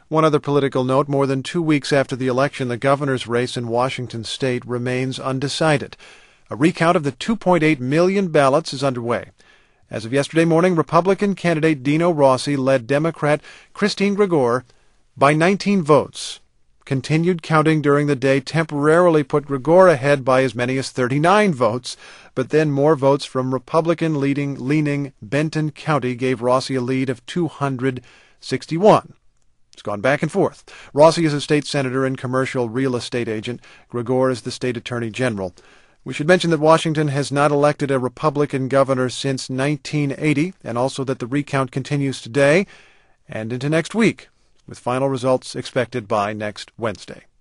One other political note: more than 2 weeks after the election, the governor's race in Washington state remains undecided. A recount of the 2.8 million ballots is underway. As of yesterday morning, Republican candidate Dino Rossi led Democrat Christine Gregoire by 19 votes. Continued counting during the day temporarily put Gregoire ahead by as many as 39 votes, but then more votes from Republican-leaning Benton County gave Rossi a lead of 261. It's gone back and forth. Rossi is a state senator and commercial real estate agent. Gregoire is the state attorney general. We should mention that Washington has not elected a Republican governor since 1980, and also that the recount continues today and into next week, with final results expected by next Wednesday.